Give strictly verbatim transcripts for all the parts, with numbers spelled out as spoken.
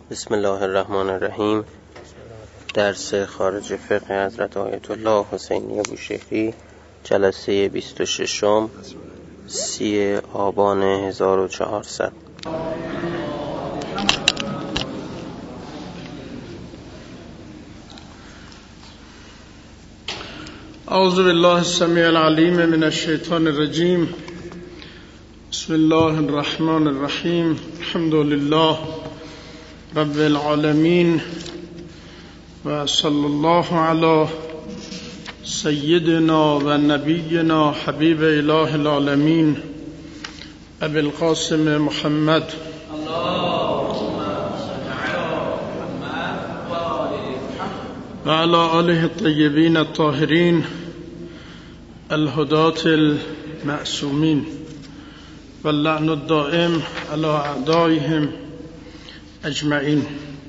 بسم الله الرحمن الرحیم. درس خارج فقه حضرت آیت الله حسینی بوشهری، جلسه بیست و ششم، سی آبان هزار و چهارصد. اعوذ بالله السمیع العلیم من الشیطان الرجیم. بسم الله الرحمن الرحیم. الحمد لله رب العالمین و صلی الله علی سیدنا و نبینا حبیب اله العالمین ابی القاسم محمد و علی آله الطیبین الطاهرین الهداة المعصومین و اللعن الدائم علی اعدائهم اجمعین.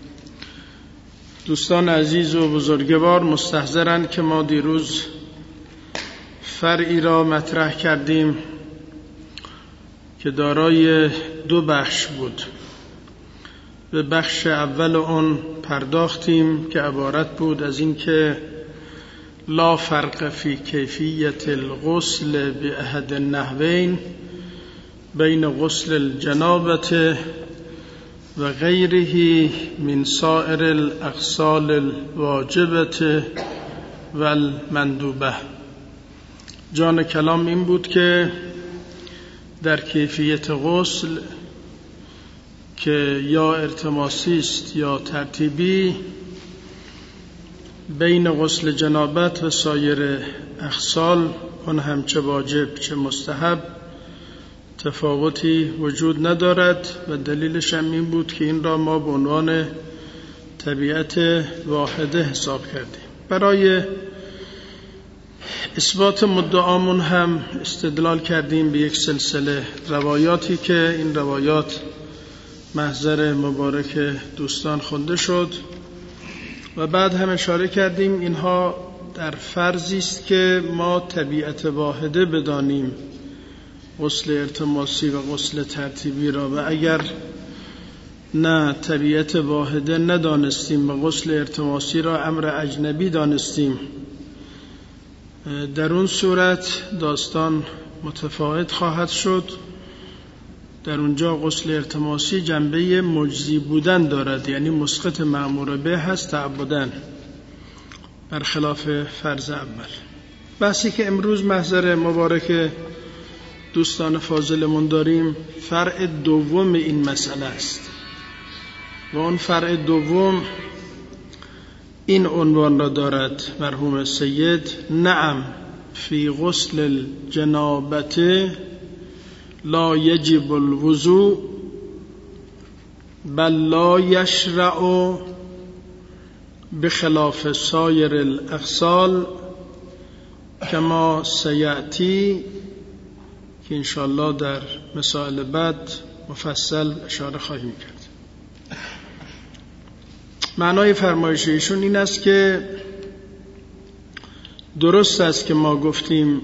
دوستان عزیز و بزرگوار، مستحضرند که ما دیروز فرعی را مطرح کردیم که دارای دو بخش بود. به بخش اول اون پرداختیم که عبارت بود از این که لا فرق فی کیفیت الغسل باحد النحوین بین غسل الجنابه و غیره من سائر الاغسال الواجبه و المندوبه. جان کلام این بود که در کیفیت غسل که یا ارتماسی است یا ترتیبی، بین غسل جنابت و سایر اغسال، اون هم چه واجب چه مستحب، تفاوتی وجود ندارد و دلیلش هم این بود که این را ما به عنوان طبیعت واحده حساب کردیم. برای اثبات مدعامون هم استدلال کردیم به یک سلسله روایاتی که این روایات محضر مبارک دوستان خونده شد و بعد هم اشاره کردیم اینها در فرضی است که ما طبیعت واحده بدانیم غسل ارتماسی و غسل ترتیبی را، و اگر نه طبیعت واحده ندانستیم و غسل ارتماسی را امر اجنبی دانستیم، در اون صورت داستان متفاوت خواهد شد. در اونجا غسل ارتماسی جنبه مجزی بودن دارد، یعنی مسقط مأمور به هست تعبداً، برخلاف فرض اول. بحثی که امروز محضر مبارک دوستان فاضلمون داریم فرع دوم این مسئله است و اون فرع دوم این عنوان را دارد مرحوم سید: نعم فی غسل الجنابه لا یجب الوضوء بل لا یشرع بخلاف سایر الاغسال کما سیأتی، که انشاءالله در مسائل بعد مفصل اشاره خواهیم کرد. معنای فرمایش ایشون این است که درست است که ما گفتیم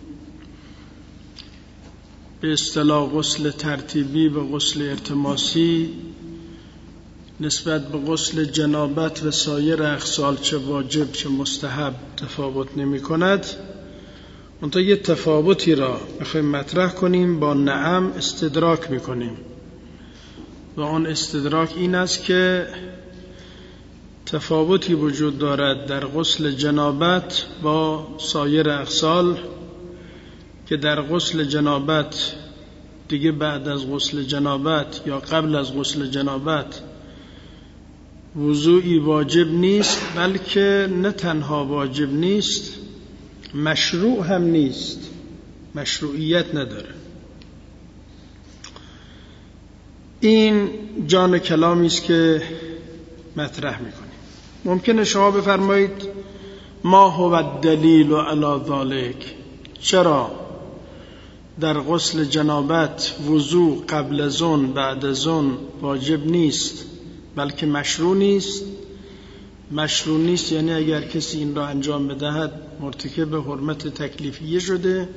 به اصطلاح غسل ترتیبی و غسل ارتماسی نسبت به غسل جنابت و سایر اغسال چه واجب چه مستحب تفاوت نمی کند. منتها یه تفاوتی را بخوایم مطرح کنیم با نعم استدراک می کنیم و آن استدراک این است که تفاوتی وجود دارد در غسل جنابت با سایر اغسال، که در غسل جنابت دیگه بعد از غسل جنابت یا قبل از غسل جنابت وضوئی واجب نیست، بلکه نه تنها واجب نیست، مشروع هم نیست، مشروعیت نداره. این جان کلامی است که مطرح میکنیم. ممکنه شما بفرمایید ما هو الدلیل علی ذلک، چرا در غسل جنابت وضوء قبل از اون بعد از اون واجب نیست بلکه مشروع نیست؟ مشروع نیست یعنی اگر کسی این را انجام بدهد مرتکب حرمت تکلیفیه شده.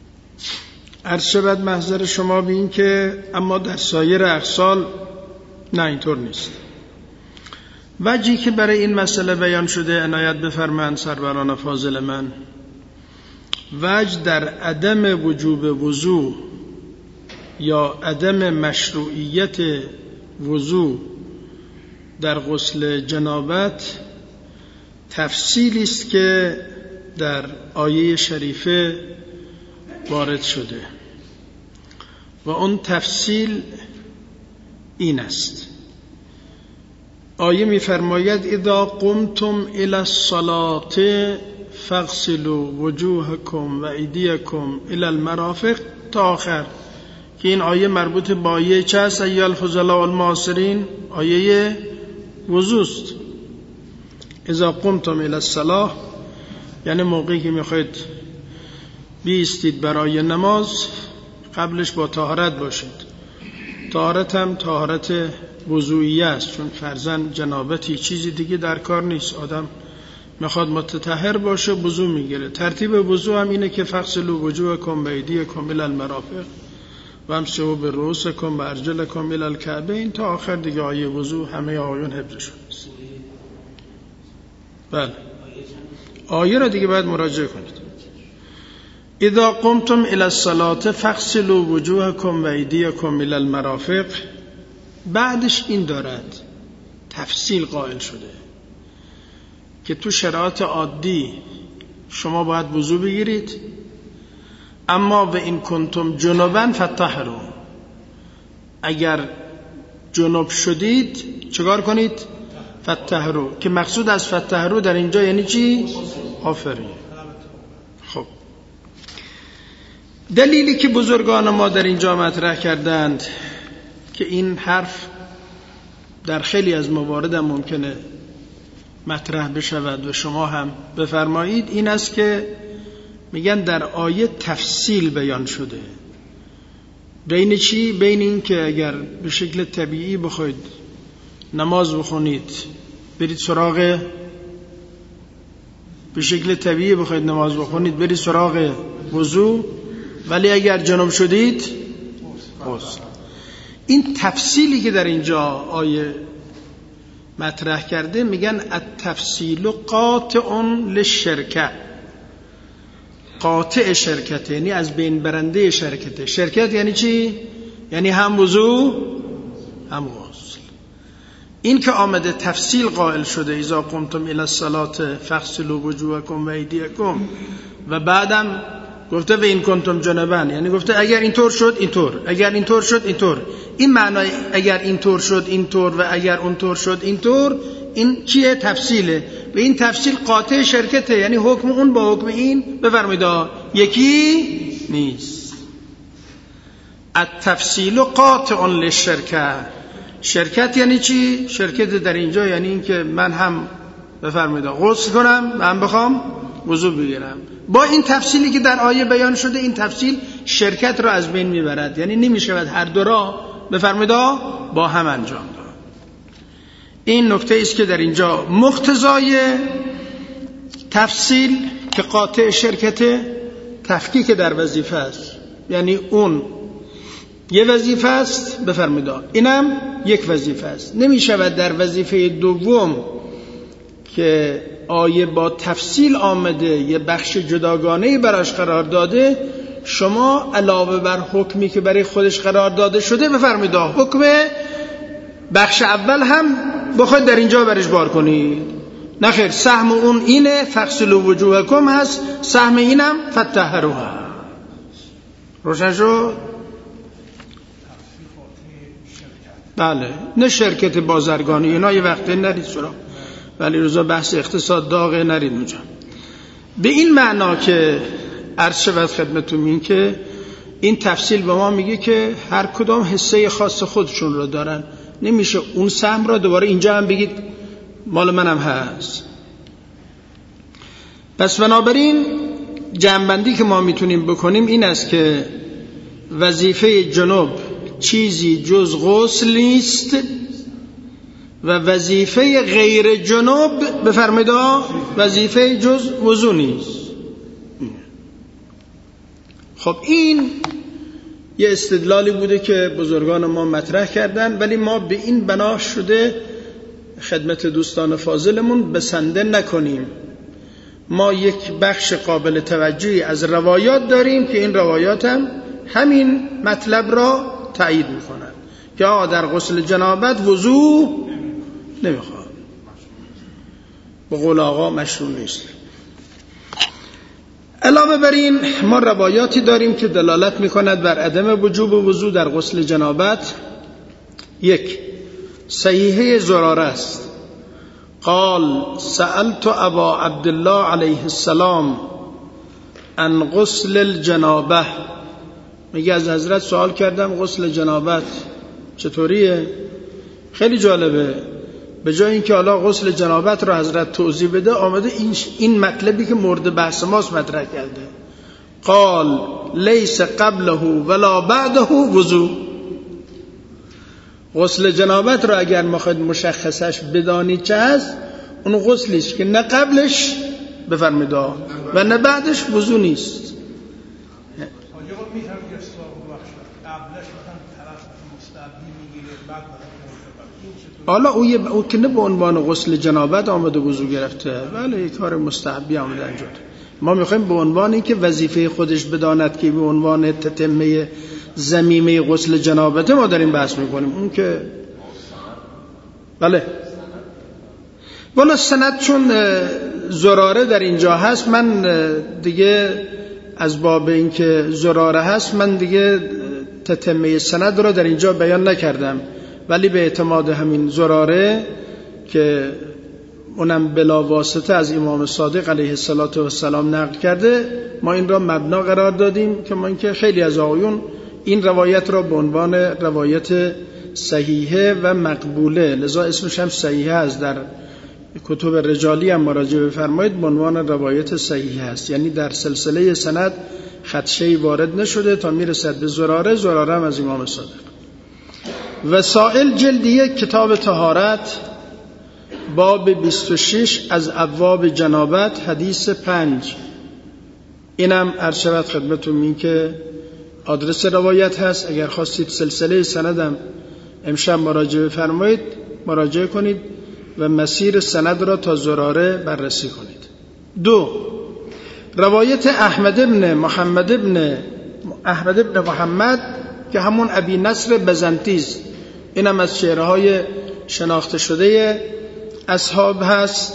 عرض شود محضر شما به این که اما در سایر اغسال نه اینطور نیست. وجهی که برای این مسئله بیان شده عنایت بفرمایند سروران فاضل من. وجه در عدم وجوب وضو یا عدم مشروعیت وضو در غسل جنابت تفصیلی است که در آیه شریفه وارد شده و اون تفصیل این است. آیه می‌فرماید اذا قمتم الی الصلاة فاغسلوا وجوهکم و ایدیکم الی المرافق تا آخر، که این آیه مربوط با آیه چه است؟ ایها الفضلاء والمعاصرین، آیه وضوست. اذا قمتم الی الصلاة یعنی موقعی که میخواید بیستید برای نماز قبلش با طهارت باشید. طهارت هم طهارت وضوئیه است، چون فرضاً جنابتی چیزی دیگه در کار نیست. آدم میخواد متطهر باشه وضو میگیره. ترتیب وضو هم اینه که فغسلوا وجوهکم و ایدیکم الی المرافق و امسحوا برؤوسکم و ارجلکم الی الکعبین تا آخر دیگه آیه وضو همه آیون حفظشون است. بله آیه را دیگه باید مراجعه کنید. اذا قمتم الی الصلاة فاغسلوا وجوهکم و ایدیکم الی المرافق، بعدش این دارد تفصیل قائل شده که تو شرایط عادی شما باید وضو بگیرید، اما و این کنتم جنبا فطهروا، اگر جنب شدید چیکار کنید؟ فطهروا، که مقصود از فطهروا در اینجا یعنی چی؟ آفرین. خب دلیلی که بزرگان ما در اینجا مطرح کردند که این حرف در خیلی از موارد هم ممکنه مطرح بشود و شما هم بفرمایید، این است که میگن در آیه تفصیل بیان شده. بین چی؟ بین این که اگر به شکل طبیعی بخواید نماز بخونید برید سراغ به شکل طبیعی بخواید نماز بخونید برید سراغ وضو، ولی اگر جنب شدید غسل. این تفصیلی که در اینجا آیه مطرح کرده میگن التفصیل قاطع للشرکه، قاطع شرکت یعنی از بین برنده شرکت. شرکت یعنی چی؟ یعنی هم وضو هم غسل. این که آمده تفصیل قائل شده اذا قمتم الی الصلاة فاغسلوا وجوهکم و ایدیکم، و بعدم گفته و این کنتم جنبا، یعنی گفته اگر اینطور شد اینطور، اگر اینطور شد اینطور. این معنای اگر اینطور شد اینطور و اگر اونطور شد اینطور، این چیه؟ تفصیله. و این تفصیل قاطع شرکته، یعنی حکم اون با حکم این بفرمایید یکی نیست. التفصیل قاطع للشرکه. شرکت یعنی چی؟ شرکت در اینجا یعنی این که من هم بفرمایید غسل کنم و هم بخوام وضو بگیرم. با این تفصیلی که در آیه بیان شده این تفصیل شرکت را از بین میبرد، یعنی نمیشود هر دو را بفرمایید با هم انجام داد. این نکته است که در اینجا مقتضای تفصیل که قاطع شرکت تفکیک در وظیفه است، یعنی اون یه وظیفه است بفرمایید اینم یک وظیفه است. نمیشود در وظیفه دوم که آیه با تفصیل آمده یه بخش جداگانه‌ای براش قرار داده، شما علاوه بر حکمی که برای خودش قرار داده شده بفرمایید حکم بخش اول هم بخواید در اینجا برش بار کنید. نه خیر، سهم اون اینه فغسلوا وجوهکم هست، سهم اینم فطهروا. روشن شد؟ بله، نه شرکت بازرگانی اینا یه وقته نرید سراغ، ولی روزا بحث اقتصاد داغه نرید اونجا. به این معنا که عرض شود خدمتتون این که این تفصیل به ما میگه که هر کدام حصه خاص خودشون رو دارن، نمیشه اون سهم را دوباره اینجا هم بگید مال منم هست. پس بنابراین جمع‌بندی که ما میتونیم بکنیم این است که وظیفه جنوب چیزی جز غسل نیست و وظیفه غیر جنوب بفرمایید وظیفه جز وضو نیست. خب این یه استدلالی بوده که بزرگان ما مطرح کردن، ولی ما به این بنا شده خدمت دوستان فاضلمون بسنده نکنیم. ما یک بخش قابل توجهی از روایات داریم که این روایات هم همین مطلب را تایید میکنن که آقا در غسل جنابت وضو نمیخواد، به قول آقا مشروع نیست. علاوه بر این ما روایاتی داریم که دلالت میکند بر عدم وجوب وضو در غسل جنابت. یک، صحیحه زراره است. قال سألت ابا عبدالله علیه السلام عن غسل الجنابه، میگه از حضرت سوال کردم غسل جنابت چطوریه. خیلی جالبه، به جای اینکه حالا غسل جنابت رو حضرت توضیح بده آمده این این مطلبی که مورد بحث ماست مطرح کرده. قال لیس قبله ولا بعده وضو. غسل جنابت رو اگر میخواید مشخصش بدانید چه هست، اون غسلیش که نه قبلش بفرمایید و نه بعدش وضو نیست. حالا او او که نه به عنوان غسل جنابت آمده وضو گرفته، بله یک کار مستحبی آمده انجام. ما میخوایم به عنوان اینکه وظیفه خودش بداند که به عنوان تتمه ضمیمه غسل جنابت ما داریم بحث میکنیم. اون که بله والا سند چون زراره در اینجا هست، من دیگه از باب اینکه زراره هست من دیگه تتمه سند رو در اینجا بیان نکردم، ولی به اعتماد همین زراره که اونم بلا واسطه از امام صادق علیه السلام نقل کرده، ما این را مبنا قرار دادیم که من که خیلی از آقایون این روایت را به عنوان روایت صحیحه و مقبوله، لذا اسمش هم صحیحه است، در کتب رجالی هم مراجعه بفرمایید به عنوان روایت صحیحه است، یعنی در سلسله سند خدشه‌ای وارد نشده تا میرسد به زراره. زراره هم از امام صادق. وسائل جلد یک کتاب طهارت باب بیست و شش از ابواب جنابت حدیث پنج. اینم عرض شود خدمتتون این که آدرس روایت هست، اگر خواستید سلسله سندم امشب مراجعه فرمایید مراجعه کنید و مسیر سند را تا زراره بررسی کنید. دو، روایت احمد ابن محمد ابن احمد ابن محمد که همون ابی نصر بزنطیز، اینم از شعرهای شناخته شده اصحاب هست،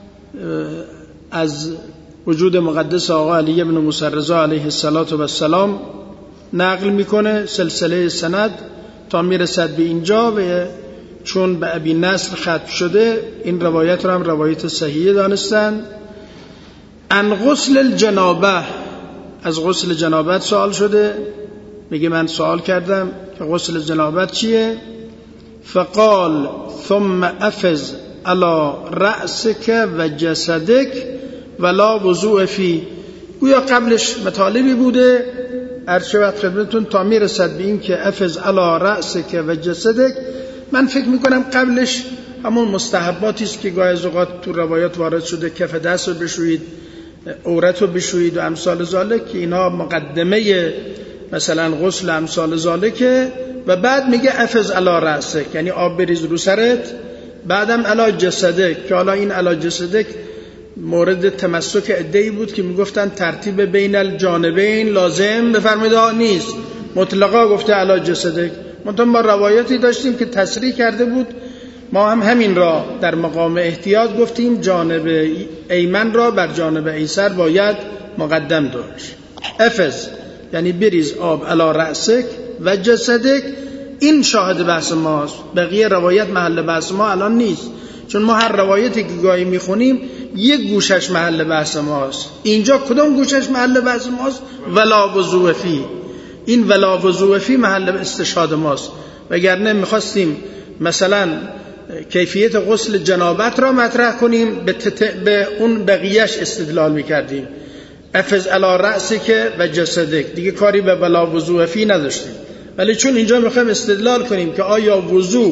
از وجود مقدس آقا علی ابن موسی رضا علیه السلام نقل میکنه سلسله سند تا میرسد به اینجا و چون به ابی نصر ختم شده این روایت رو هم روایت صحیحه دانستن. ان غسل الجنابه، از غسل جنابت سوال شده، میگه من سوال کردم که غسل جنابت چیه؟ فقال ثم افز على رأسك و جسدك ولا وضوء فی. گویا قبلش مطالبی بوده عرض شود خدمتتون تا میرسد به این که افز علی رأسک و جسدک. من فکر میکنم قبلش همون مستحباتی است که گاهی از اوقات تو روایات وارد شده، کف دست رو بشویید، عورت رو بشویید و امثال ذالک، که اینا مقدمه مثلا غسل امثال ذالک. و بعد میگه افز علی رأسک، یعنی آب بریز رو سرت، بعدم علی جسدک، که حالا این علی جسدک مورد تمسک عده‌ای بود که میگفتن ترتیب بین الجانبین لازم بفرمایید نیست، مطلقا گفته علی جسدک. منتها ما روایتی داشتیم که تصریح کرده بود، ما هم همین را در مقام احتیاط گفتیم جانب ایمن را بر جانب ایسر باید مقدم داشت. افز یعنی بریز آب علی رأسک و جسدک. این شاهد بحث ماست، بقیه روایت محل بحث ما الان نیست، چون ما هر روایتی که گاهی میخونیم یک گوشش محل بحث ماست. اینجا کدام گوشش محل بحث ماست؟ ولا وضوء فی. این ولا وضوء فی محل استشهاد ماست، وگرنه میخواستیم مثلا کیفیت غسل جنابت را مطرح کنیم به, تت... به اون بقیهش استدلال میکردیم، افز علی رأسک و جسدک، دیگه کاری به ولا وضوء فی نداشتیم. ولی چون اینجا میخوایم استدلال کنیم که آیا وضو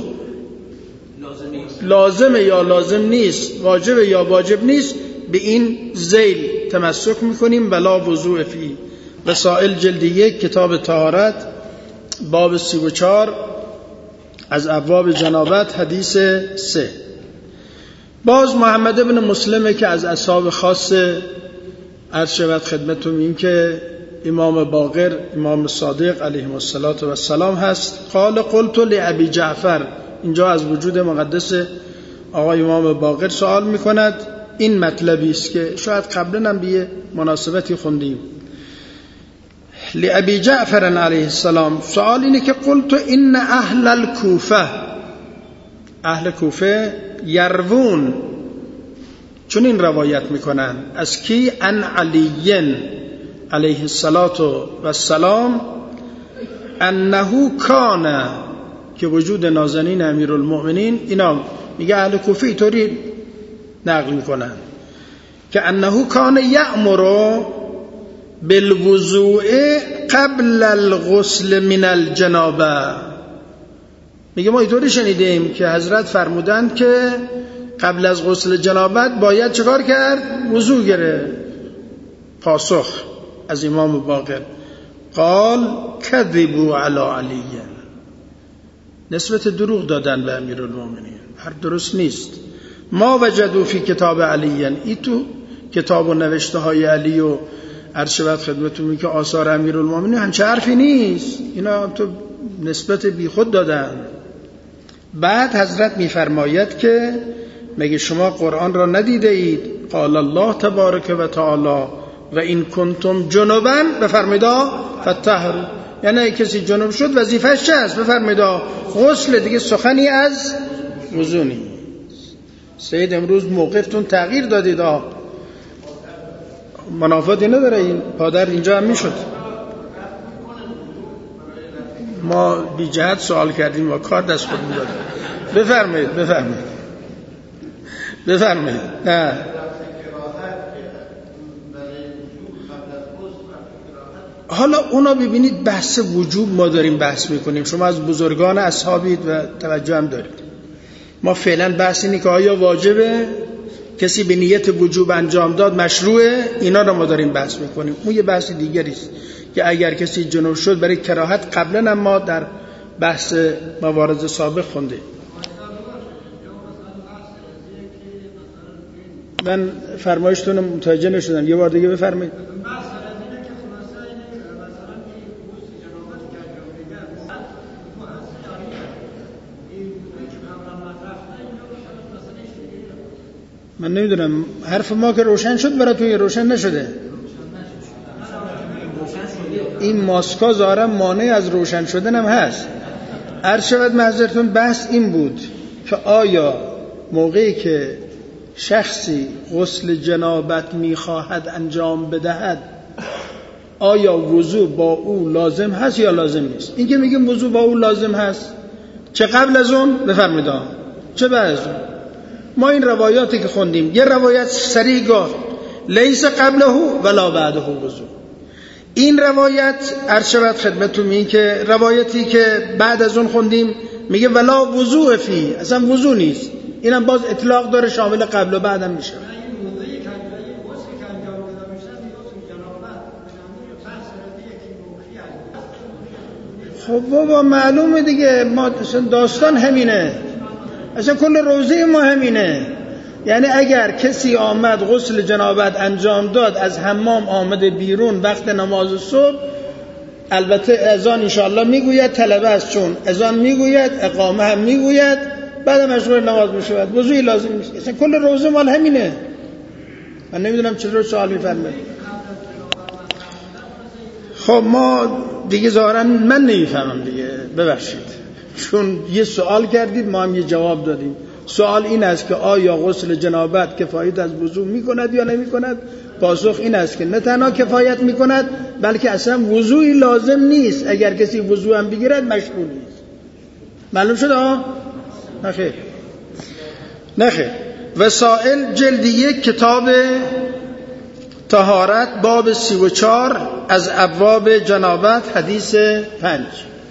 لازمه یا لازم نیست، واجبه یا واجب نیست، به این ذیل تمسک میکنیم ولا وضوء فی. وسائل جلد یک کتاب طهارت باب سی و چار از ابواب جنابت حدیث سه. باز محمد ابن مسلمه که از اصحاب خاص عرض شود خدمتون این که امام باقر امام صادق علیه السلام هست. قال قلت لابی جعفر، اینجا از وجود مقدس آقای امام باقر سوال میکند. این مطلبی است که شاید قبلا هم به مناسبتی خوندیم. لابی جعفر علیه السلام سوال اینه که قلت ان اهل الکوفه، اهل کوفه یروون، چون این روایت میکنن از کی؟ ان علی علیه السلام انه کان، که وجود نازنین امیرالمؤمنین، اینا میگه اهل کوفه اینطوری نقل میکنن که انه کان یأمر بالوضوء قبل الغسل من الجنابه. میگه ما اینطوری شنیدیم که حضرت فرمودند که قبل از غسل جنابت باید چکار کرد؟ وضو گرفت. پاسخ از امام باقر قال کذبوا علی علی، نسبت دروغ دادن به امیرالمؤمنین، هر درست نیست. ما وجدوا فی کتاب علی، ای تو کتاب و نوشته های علی و عرض شود خدمتون که آثار امیرالمؤمنین همچه حرفی نیست، اینا تو نسبت بی خود دادن. بعد حضرت میفرماید که مگه شما قرآن را ندیده اید؟ قال الله تبارک و تعالی و این کنتم جنبا بفرمایید فطهروا، یعنی کسی جنب شد وظیفه‌اش چه است؟ بفرمایید غسل، دیگه سخنی از وضو نیست. سید امروز موقفتون تغییر دادید، منافاتی نداره، این پادر اینجا هم میشد. ما بی جهت سوال کردیم و کار دست خود میداد. بفرمایید بفرمایید بفرمایید. نه حالا اونا ببینید بحث وجوب ما داریم بحث میکنیم، شما از بزرگان اصحابید و توجه هم دارید. ما فعلا بحث اینه که آیا واجبه، کسی به نیت وجوب انجام داد مشروعه، اینا رو ما داریم بحث میکنیم. اون یه بحث دیگری است که اگر کسی جنوب شد برای کراهت، قبلا هم ما در بحث موارد سابق خونده. من فرمایشتون متوجه نشدم، یه بار دیگه بفرمایید. من نمیدونم حرف ما که روشن شد برای توی روشن نشده. این ماسکا ظاهرا مانع از روشن شدن هم هست. عرض شود معذرتون بحث این بود که آیا موقعی که شخصی غسل جنابت میخواهد انجام بدهد آیا وضو با او لازم هست یا لازم نیست؟ این که میگیم وضو با او لازم هست، چه قبل از اون بفرمایید چه بعد از اون. ما این روایاتی که خوندیم، یه روایت صریح گفت لیس قبله ولا بعده وضو. این روایت عرض شود خدمتتون این که روایتی که بعد از اون خوندیم میگه ولا وضو فی، اصلا وضو نیست. اینم باز اطلاق داره، شامل قبل و بعد هم میشه. خب بابا معلومه دیگه، ما داستان همینه، اصلا کل روزه ما همینه. یعنی اگر کسی آمد غسل جنابت انجام داد، از حمام آمده بیرون وقت نماز صبح، البته اذان انشاءالله میگوید، طلبه است چون اذان میگوید، اقامه هم میگوید، بعد مشغول نماز میشود، وضوئی لازم نیست. اصلا کل روزه مال همینه. من نمیدونم چطور سوال میفرمایید. خب ما دیگه ظاهرا من نمیفهمم دیگه، ببخشید، چون یه سوال کردید ما هم یه جواب دادیم. سوال این است که آیا غسل جنابت کفایت از وضو میکند یا نمیکند؟ پاسخ این است که نه تنها کفایت میکند بلکه اصلا وضوئی لازم نیست. اگر کسی وضو هم بگیرد مشغول نیست. معلوم شد ها؟ نخیر نخیر. وسائل جلد یک کتاب طهارت باب سی و چار از ابواب جنابت حدیث پنج.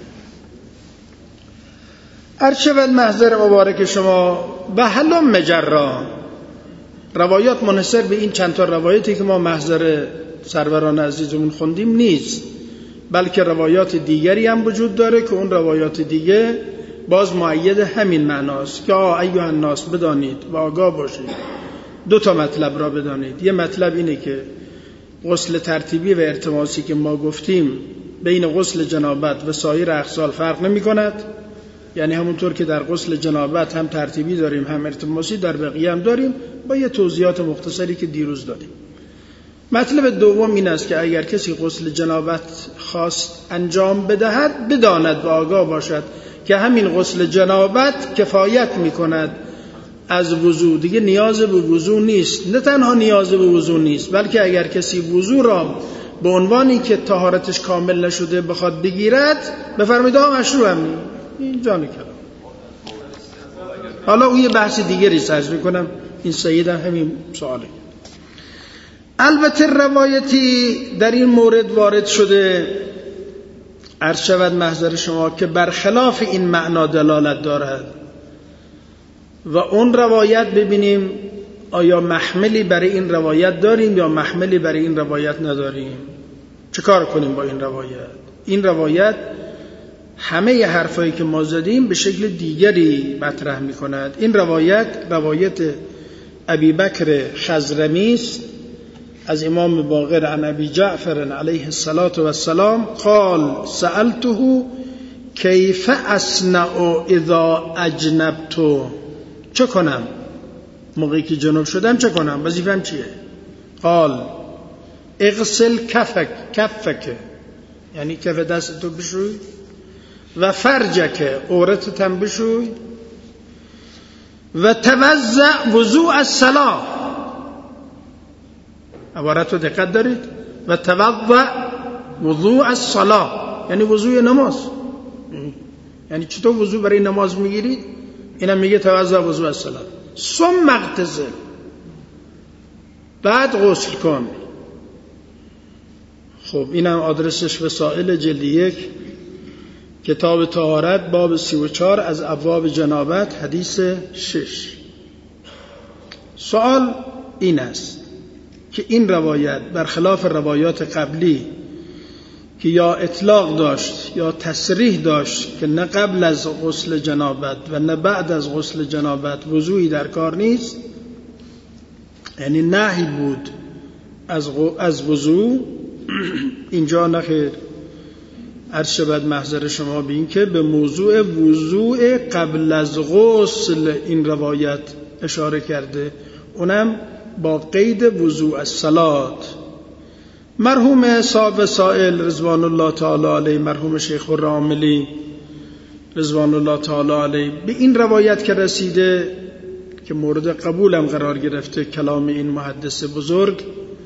ارشد محضر مبارک شما به حلم مجرا، روایات منحصر به این چند تا روایتی که ما محضر سروران عزیزمون خوندیم نیست. بلکه روایات دیگری هم وجود داره که اون روایات دیگه باز مؤید همین معناست که آه ایها الناس بدانید و آگاه باشید. دو تا مطلب را بدانید. یه مطلب اینه که غسل ترتیبی و ارتماسی که ما گفتیم بین غسل جنابت و سایر اغسال فرق نمی کند، یعنی همونطور که در غسل جنابت هم ترتیبی داریم هم ارتماسی، در بقیه هم داریم، با یه توضیحات مختصری که دیروز دادیم. مطلب دوم این است که اگر کسی غسل جنابت خواست انجام بدهد بداند و آگاه باشد که همین غسل جنابت کفایت می کند از وضو، دیگه نیاز به وضو نیست. نه تنها نیاز به وضو نیست، بلکه اگر کسی وضو را به عنوانی که طهارتش کامل نشده بخواد بگیرد، بفرمایید آقا مشروع هم این جان کلام. حالا اون یه بحث دیگری سرز میکنم، این سید هم همین سواله. البته روایتی در این مورد وارد شده، عرض شود محضر شما، که برخلاف این معنا دلالت دارد و اون روایت ببینیم آیا محملی برای این روایت داریم یا محملی برای این روایت نداریم. چه کار کنیم با این روایت؟ این روایت همه ی حرفایی که ما زدیم به شکل دیگری مطرح می کند. این روایت روایت ابی بکر خضرمی است از امام باقر عن ابی جعفر علیه السلام قال سألته کیف اصنع اذا اجنبت، چه کنم موقعی که جنوب شدم، چه کنم، وظیفه‌ام چیه؟ قال اغسل کفک کفک، یعنی کف دستتو بشوی، و فرجک، عورتت هم بشوی، و توضع وضوء الصلاة، عبارت رو دقت دارید، و توضع وضوء الصلاة یعنی وضوء نماز. یعنی چطور وضوء برای نماز میگیرید؟ اینم میگه توضع وضوء الصلاة. ثم اغتسل، بعد غسل کن. خب اینم آدرسش وسائل جلد یک کتاب طهارت باب سی و چهار از ابواب جنابت حدیث شش. سوال این است که این روایت برخلاف روایات قبلی که یا اطلاق داشت یا تصریح داشت که نه قبل از غسل جنابت و نه بعد از غسل جنابت وضوئی در کار نیست، یعنی نهی بود از از وضو، اینجا نخیر. عرض شود محضر شما به این که به موضوع وضوء قبل از غسل این روایت اشاره کرده، اونم با قید وضوء الصلاة. مرحوم صاحب سائل رضوان الله تعالی علیه، مرحوم شیخ الراملی رضوان الله تعالی علیه، به این روایت که رسیده که مورد قبولم قرار گرفته کلام این محدث بزرگ،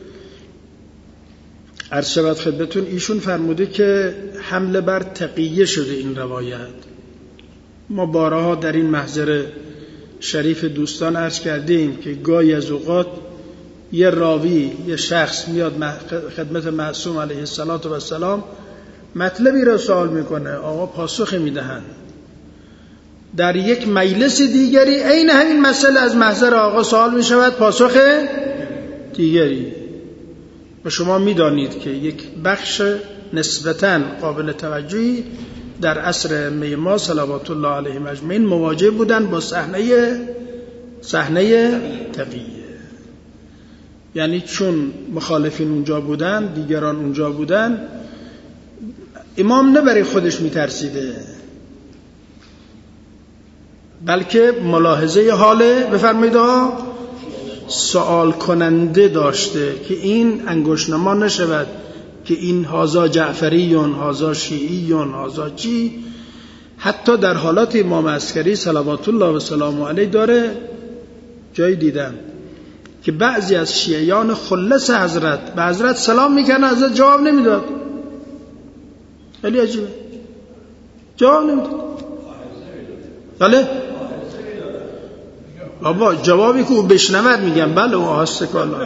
عرض شود خدمتون، ایشون فرموده که حمله بر تقیه شده این روایت. ما بارها در این محضر شریف دوستان عرض کردیم که گاهی از اوقات یه راوی، یه شخص میاد خدمت معصوم علیه السلام مطلبی را سوال میکنه، آقا پاسخ میدهند. در یک مجلس دیگری عین همین مسئله از محضر آقا سوال میشود، پاسخ دیگری. و شما میدانید که یک بخش نسبتاً قابل توجهی در عصر ائمه ما صلوات الله علیهم اجمعین مواجه بودن با صحنه صحنه تقیه. یعنی چون مخالفین اونجا بودن، دیگران اونجا بودن، امام نه برای خودش میترسیده، بلکه ملاحظه حال بفرمایید سوال کننده داشته که این انگشت‌نما نشود که این هازا جعفریون، هازا شیعیون، هازا چی. حتی در حالات امام عسکری صلوات الله و سلام علیه داره جایی دیدم که بعضی از شیعیان خلص حضرت به حضرت سلام میکنه، حضرت جواب نمیداد. خیلی عجیبه، جواب نمیداد. بله بابا جوابی که او بشنود میگم بله او آسته کالا.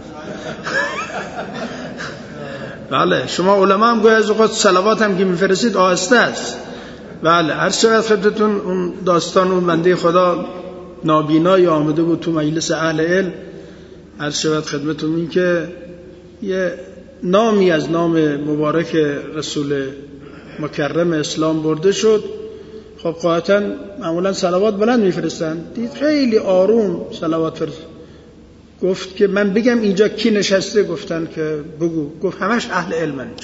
بله شما علما هم گویا از اوقات صلوات هم که میفرستید آهسته است. بله عرض شود خدمتتون اون داستان اون بنده خدا نابینایی آمده بود تو مجلس اهل علم، عرض شود خدمتتون این که یه نامی از نام مبارک رسول مکرم اسلام برده شد. خب قاعدتاً معمولاً صلوات بلند میفرستن، دید خیلی آروم صلوات فرست. گفت که من بگم اینجا کی نشسته؟ گفتن که بگو. گفت همش اهل علم اینجا.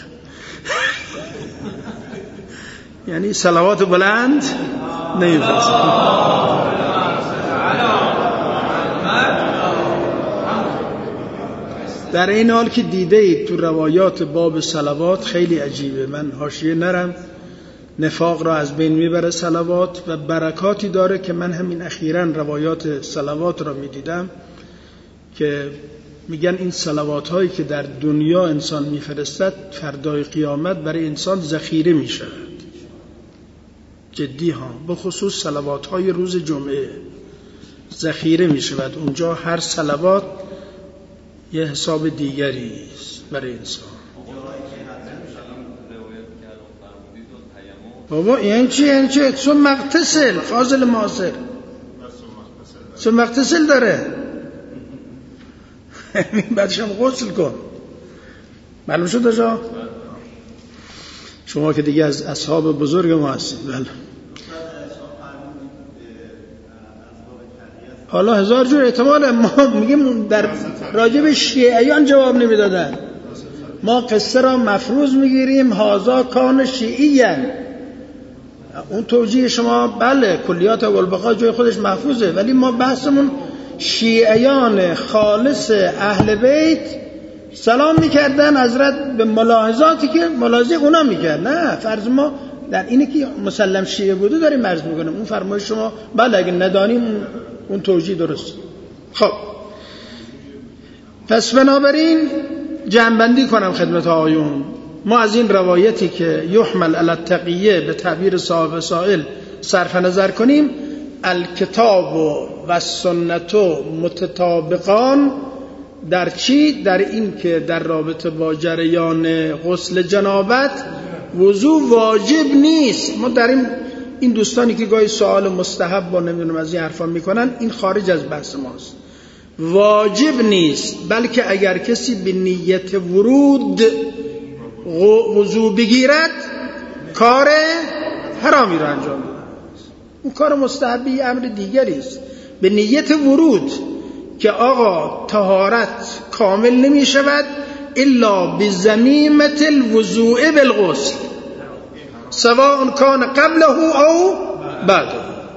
یعنی صلوات بلند نمیفرستن. در این حال که دیده اید تو روایات باب صلوات خیلی عجیبه، من حاشیه نرم، نفاق را از بین میبره صلوات و برکاتی داره که من همین اخیراً روایات صلوات را میدیدم که میگن این صلوات هایی که در دنیا انسان میفرستد فردای قیامت برای انسان ذخیره میشود. جدی ها، به خصوص صلوات های روز جمعه ذخیره میشود. اونجا هر صلوات یه حساب دیگری است برای انسان. بابا این چی این چی ثم مغتسل فاضل معاصر ثم مغتسل داره بعدش هم غسل کن. معلوم شد آجا؟ شما که دیگه از اصحاب بزرگ ما هستید. بله حالا هزار جور احتمال. ما میگیم در راجب شیعیان جواب نمیدادن، ما قصه را مفروض میگیریم هازا کان شیعیان. اون توجیه شما بله کلیات والبقا جای خودش محفوظه، ولی ما بحثمون شیعیان خالص اهل بیت سلام میکردن حضرت به ملاحظاتی که ملاحظه اونا میکرد. نه فرض ما در اینه که مسلم شیعه بوده داریم عرض میکنیم. اون فرمایش شما بله اگه ندانیم اون توجیه درست. خب پس بنابراین جمع‌بندی کنم خدمت آقایون، ما از این روایتی که یحمل علی التقیه به تعبیر صاحب سائل صرف نظر کنیم، الکتاب و سنت متطابقان در چی؟ در این که در رابطه با جریان غسل جنابت وضو واجب نیست. ما در این این دوستانی که گاهی سوال مستحب با نمیدونم از این حرفا میکنن، این خارج از بحث ماست. واجب نیست، بلکه اگر کسی به نیت ورود وضو بگیرد کار حرامی را انجام میده. اون کار مستحبی امر دیگری است. به نیت ورود که آقا طهارت کامل نمی شود الا بزمیمت الوضوء بالغسل سواء کان قبله او بعده.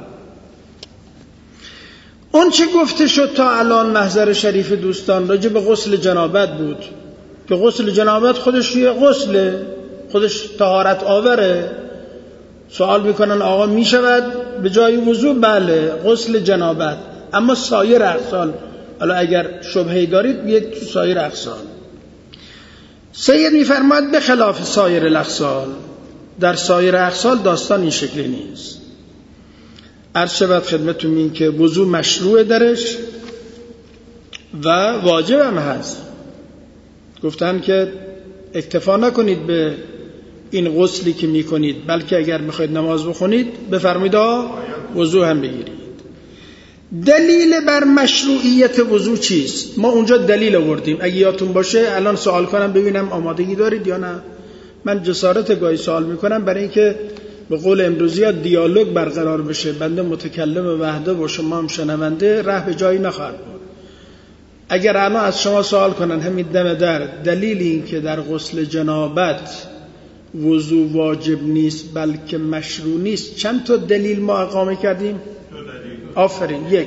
اون چه گفته شد تا الان محضر شریف دوستان راجع به غسل جنابت بود که غسل جنابت خودش یه غسله، خودش طهارت آوره. سوال میکنن آقا میشود به جای وضو؟ بله غسل جنابت، اما سایر اغسال حالا اگر شبهه‌ای دارید بیاید تو سایر اغسال. سید میفرماید به خلاف سایر الاغسال، در سایر اغسال داستان این شکلی نیست. عرض شود خدمتتون این که وضو مشروع درش و واجب هم هست. گفتن که اکتفا نکنید به این غسلی که میکنید، بلکه اگر میخواید نماز بخونید بفرمایید وضو هم بگیرید. دلیل بر مشروعیت وضو چیست؟ ما اونجا دلیل آوردیم، اگه یادتون باشه الان سوال کنم ببینم آمادگی دارید یا نه. من جسارت گاهی سوال میکنم برای اینکه به قول امروزی ها دیالوگ برقرار بشه، بنده متکلم وحده و شما هم شنونده، ره به جایی نخواهد بود. اگر الان از شما سوال کنن همین دم در دلیل این که در غسل جنابت وضو واجب نیست بلکه مشروع نیست، چند تا دلیل ما اقامه کردیم؟ آفرین. یک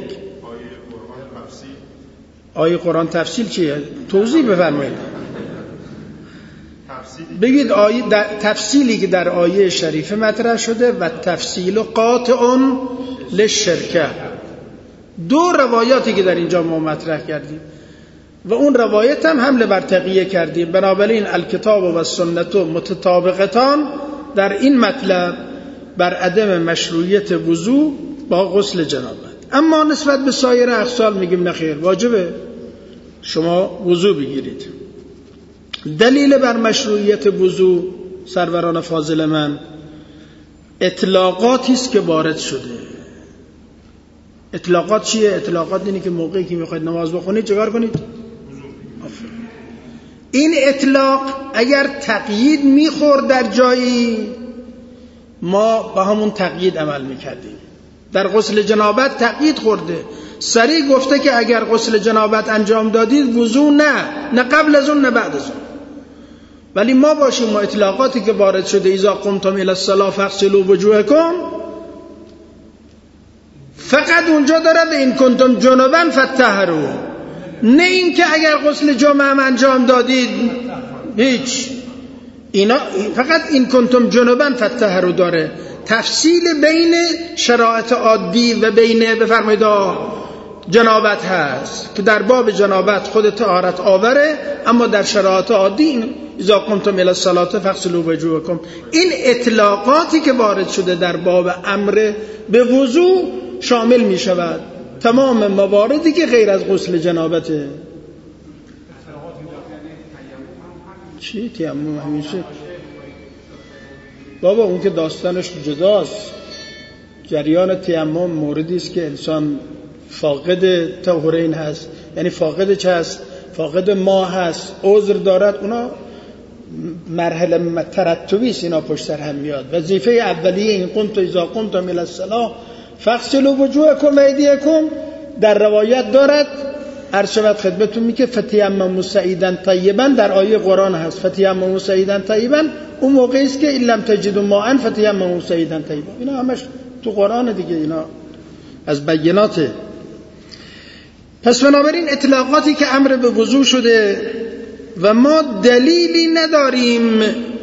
آیه قرآن تفصیل چیه؟ توضیح بفرمایید. بگید آیه تفصیلی که در آیه شریفه مطرح شده و تفصیل قاطع للشرکه، دو روایاتی که در اینجا ما مطرح کردیم و اون روایت هم حمله بر تقیه کردیم. بنابراین الکتاب و سنت متطابقتان در این مطلب بر عدم مشروعیت وضو با غسل جنابت. اما نسبت به سایر اغسال میگیم نخیر، واجبه شما وضو بگیرید. دلیل بر مشروعیت وضو سروران فاضل من اطلاقاتی است که وارد شده. اطلاقات چیه؟ اطلاقات اینه که موقعی که میخواید نماز بخونید چیکار کنید؟ این اطلاق اگر تقیید میخورد در جایی ما با همون تقیید عمل میکردیم. در غسل جنابت تقیید خورده، سریع گفته که اگر غسل جنابت انجام دادید وضو نه، نه قبل از اون نه بعد از اون. ولی ما باشیم ما اطلاقاتی که وارد شده اذا قمتم الی الصلاة فاغسلوا وجوهکم، فقط اونجا داره به این کنتم جنبا فطهروا، نه این که اگر غسل جمعه هم انجام دادید هیچ. اینا فقط این کنتم جنبا فطهروا داره تفصیل بین شرایط عادی و بین بفرمایید جنابت هست که در باب جنابت خود طهارت آوره، اما در شرایط عادی اذا قمتم الی الصلاة فاغسلوا وجوهکم. این اطلاقاتی که وارد شده در باب امر به وضو شامل می شود تمام مواردی که غیر از غسل جنابته. چی تیمم همیشه بابا اون که داستانش جداست. جریان تیمم موردی است که انسان فاقد طهورین هست، یعنی فاقد چه هست؟ فاقد ما هست، عذر دارد. اونا مرحله ترتبی است، اینا پشت سر هم میاد. وظیفه اولیه این قمت اذا قمتم الی الصلاة فاغسلوا وجوهکم و ایدیکم در روایت دارد عرض شود خدمتتون می که فتیمموا صعیدا طیبا در آیه قرآن هست. فتیمموا صعیدا طیبا اون موقعی است که ان لم تجدوا ماء فتیمموا صعیدا طیبا. اینا همش تو قرآن دیگه، اینا از بیناته. پس بنابراین اطلاقاتی که امر به وضو شده و ما دلیلی نداریم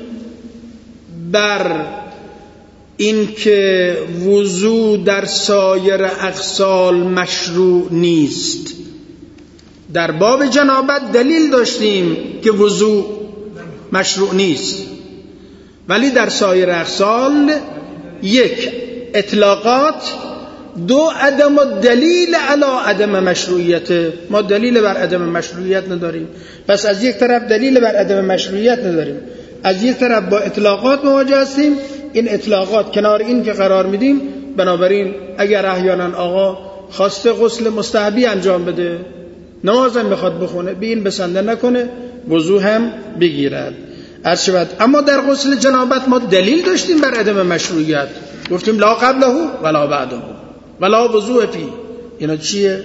بر این که وضو در سایر اغسال مشروع نیست. در باب جنابت دلیل داشتیم که وضو مشروع نیست، ولی در سایر اغسال یک اطلاقات، دو عدم دلیل علی عدم مشروعیت. ما دلیل بر عدم مشروعیت نداریم. پس از یک طرف دلیل بر عدم مشروعیت نداریم، از یک طرف با اطلاقات مواجه هستیم. این اطلاقات کنار این که قرار میدیم، بنابراین اگر احیانا آقا خواسته غسل مستحبی انجام بده، نمازم بخواد بخونه، به این بسنده نکنه، وضو هم بگیرد. عرض شود اما در غسل جنابت ما دلیل داشتیم بر عدم مشروعیت، گفتیم لا قبله ولا بعده ولا وضوء فی. اینا چیه؟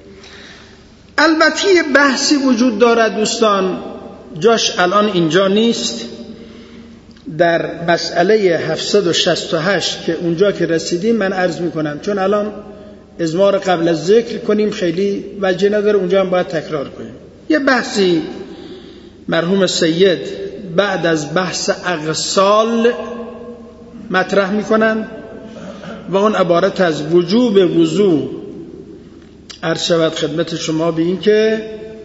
البته بحثی وجود دارد دوستان، جاش الان اینجا نیست. در مسئله هفتصد و شصت و هشت که اونجا که رسیدیم من عرض میکنم، چون الان ازمار قبل از ذکر کنیم خیلی وجه نداره، اونجا هم باید تکرار کنیم. یه بحثی مرحوم سید بعد از بحث اغسال مطرح میکنن و اون عبارت از وجوب وضو عرض شود خدمت شما به این که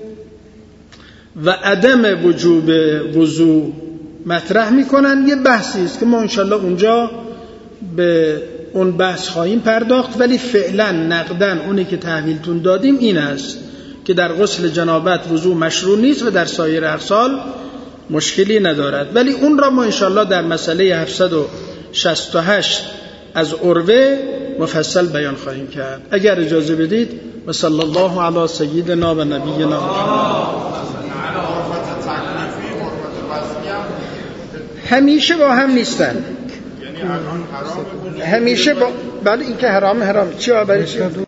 و عدم وجوب وضو مطرح میکنن. یه بحثی است که ما انشالله اونجا به اون بحث خواهیم پرداخت، ولی فعلا نقدن اونی که تحویلتون دادیم این است که در غسل جنابت وضو مشروع نیست و در سایر اغسال مشکلی ندارد. ولی اون را ما انشالله در مسئله هفتصد و شصت و هشت از عروه مفصل بیان خواهیم کرد اگر اجازه بدید. و صلی الله علی سیدنا و نبینا محمد. همیشه با هم نیستن، همیشه با بله این که حرام حرام چی برای چی